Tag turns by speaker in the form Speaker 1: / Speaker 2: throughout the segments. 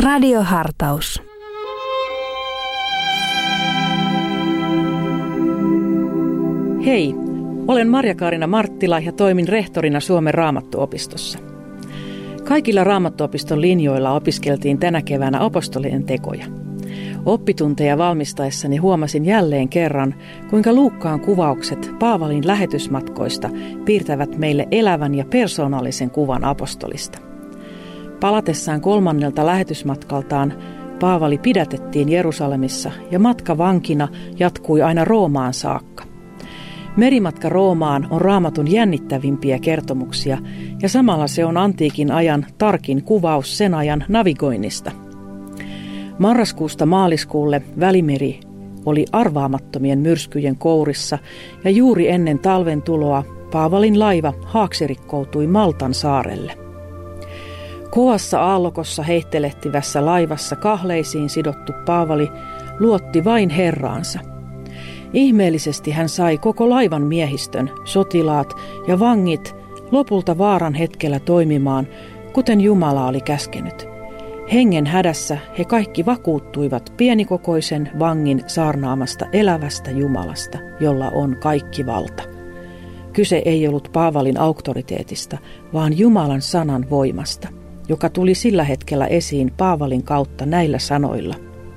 Speaker 1: Radiohartaus.
Speaker 2: Hei, olen Marja-Kaarina Marttila ja toimin rehtorina Suomen Raamattuopistossa. Kaikilla Raamattuopiston linjoilla opiskeltiin tänä keväänä apostolien tekoja. Oppitunteja valmistaessani huomasin jälleen kerran, kuinka Luukkaan kuvaukset Paavalin lähetysmatkoista piirtävät meille elävän ja persoonallisen kuvan apostolista. Palatessaan 3. lähetysmatkaltaan Paavali pidätettiin Jerusalemissa ja matka vankina jatkui aina Roomaan saakka. Merimatka Roomaan on Raamatun jännittävimpiä kertomuksia ja samalla se on antiikin ajan tarkin kuvaus sen ajan navigoinnista. Marraskuusta maaliskuulle Välimeri oli arvaamattomien myrskyjen kourissa ja juuri ennen talven tuloa Paavalin laiva haaksirikkoutui Maltan saarelle. Kovassa aallokossa heittelehtivässä laivassa kahleisiin sidottu Paavali luotti vain Herraansa. Ihmeellisesti hän sai koko laivan miehistön, sotilaat ja vangit lopulta vaaran hetkellä toimimaan, kuten Jumala oli käskenyt. Hengen hädässä he kaikki vakuuttuivat pienikokoisen vangin saarnaamasta elävästä Jumalasta, jolla on kaikki valta. Kyse ei ollut Paavalin auktoriteetista, vaan Jumalan sanan voimasta, joka tuli sillä hetkellä esiin Paavalin kautta näillä sanoilla.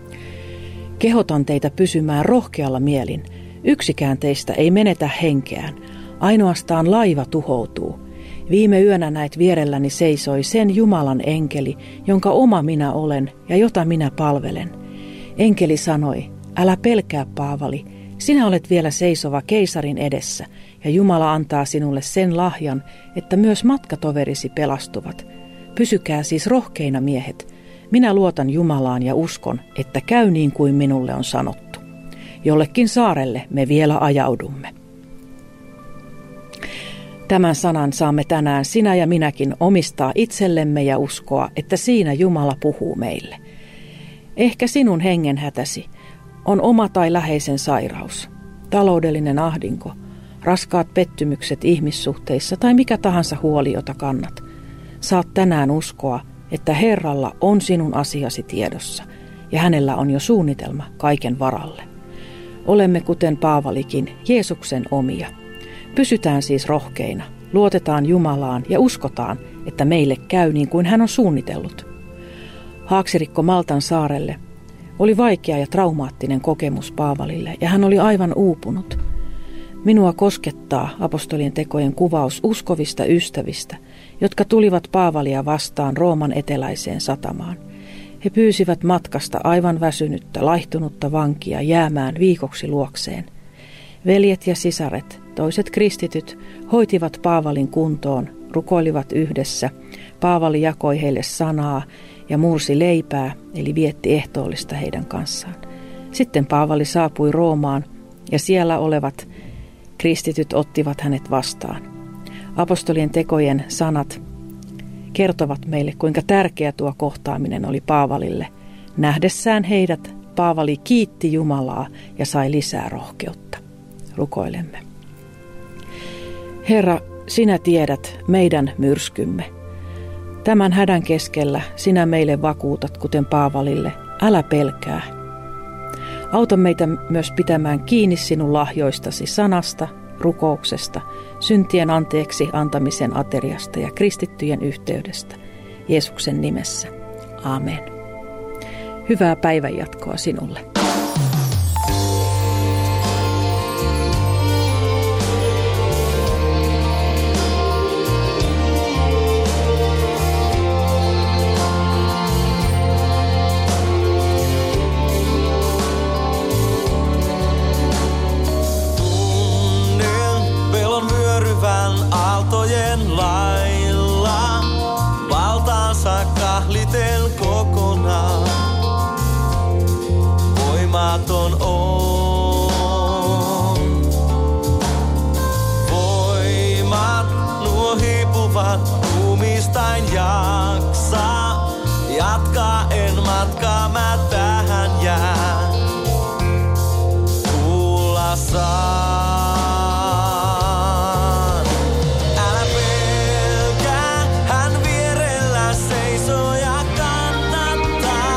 Speaker 2: Kehotan teitä pysymään rohkealla mielin. Yksikään teistä ei menetä henkeään. Ainoastaan laiva tuhoutuu. Viime yönä näet vierelläni seisoi sen Jumalan enkeli, jonka oma minä olen ja jota minä palvelen. Enkeli sanoi, älä pelkää Paavali, sinä olet vielä seisova keisarin edessä, ja Jumala antaa sinulle sen lahjan, että myös matkatoverisi pelastuvat. Pysykää siis rohkeina miehet. Minä luotan Jumalaan ja uskon, että käy niin kuin minulle on sanottu. Jollekin saarelle me vielä ajaudumme. Tämän sanan saamme tänään sinä ja minäkin omistaa itsellemme ja uskoa, että siinä Jumala puhuu meille. Ehkä sinun hengenhätäsi on oma tai läheisen sairaus, taloudellinen ahdinko, raskaat pettymykset ihmissuhteissa tai mikä tahansa huoli, jota kannat. Saat tänään uskoa, että Herralla on sinun asiasi tiedossa ja hänellä on jo suunnitelma kaiken varalle. Olemme kuten Paavalikin Jeesuksen omia. Pysytään siis rohkeina, luotetaan Jumalaan ja uskotaan, että meille käy niin kuin hän on suunnitellut. Haaksirikko Maltan saarelle oli vaikea ja traumaattinen kokemus Paavalille ja hän oli aivan uupunut. Minua koskettaa apostolien tekojen kuvaus uskovista ystävistä, jotka tulivat Paavalia vastaan Rooman eteläiseen satamaan. He pyysivät matkasta aivan väsynyttä, laihtunutta vankia jäämään viikoksi luokseen. Veljet ja sisaret, toiset kristityt, hoitivat Paavalin kuntoon, rukoilivat yhdessä. Paavali jakoi heille sanaa ja mursi leipää, eli vietti ehtoollista heidän kanssaan. Sitten Paavali saapui Roomaan ja siellä olevat kristityt ottivat hänet vastaan. Apostolien tekojen sanat kertovat meille, kuinka tärkeä tuo kohtaaminen oli Paavalille. Nähdessään heidät, Paavali kiitti Jumalaa ja sai lisää rohkeutta. Rukoilemme. Herra, sinä tiedät meidän myrskymme. Tämän hädän keskellä sinä meille vakuutat, kuten Paavalille, älä pelkää. Auta meitä myös pitämään kiinni sinun lahjoistasi sanasta, rukouksesta, syntien anteeksi antamisen ateriasta ja kristittyjen yhteydestä. Jeesuksen nimessä. Aamen. Hyvää päivänjatkoa sinulle.
Speaker 3: Aaltojen lailla valtaansa kahlitel kokonaan. Voimaton on. Voimat nuo hiipuvat ruumistain jaksa. Jatkaa en matkaa, mä tähän jään. Kuulla saa. Seisoo ja kannattaa.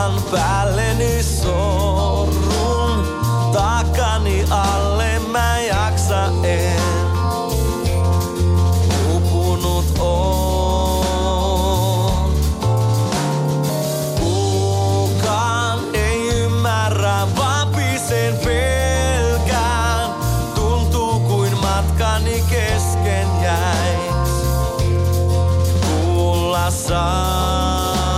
Speaker 3: Otan päälleni sorrun, takani alle mä jaksa en. Upunut on. Kukaan ei ymmärrä, vapisen pelkään. Tuntuu kuin matkani kesken jäis. Kuulla saa.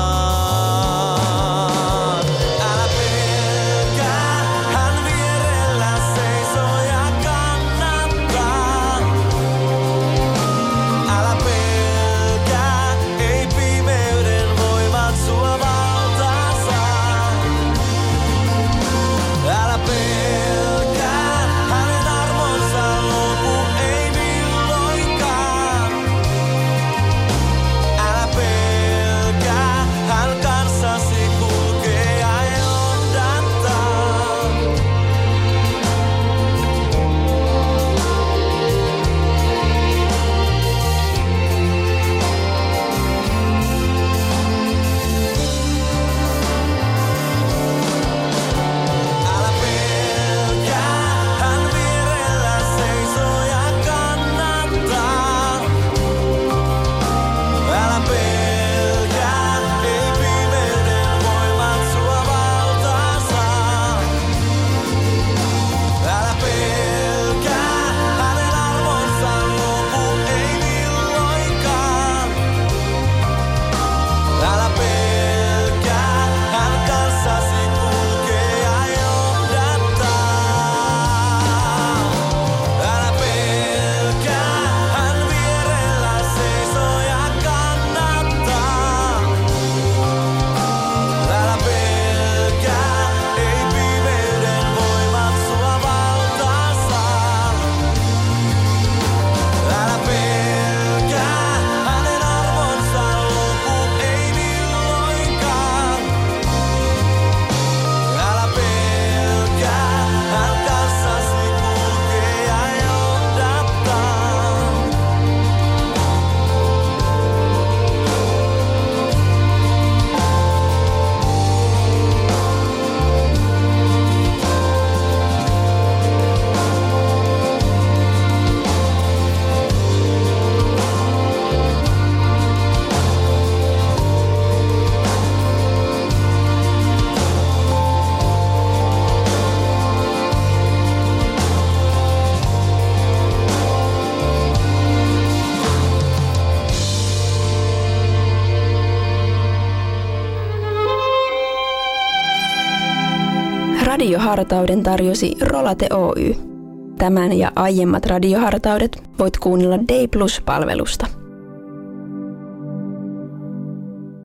Speaker 1: Radiohartauden tarjosi Rolate Oy. Tämän ja aiemmat radiohartaudet voit kuunnella Day Plus-palvelusta.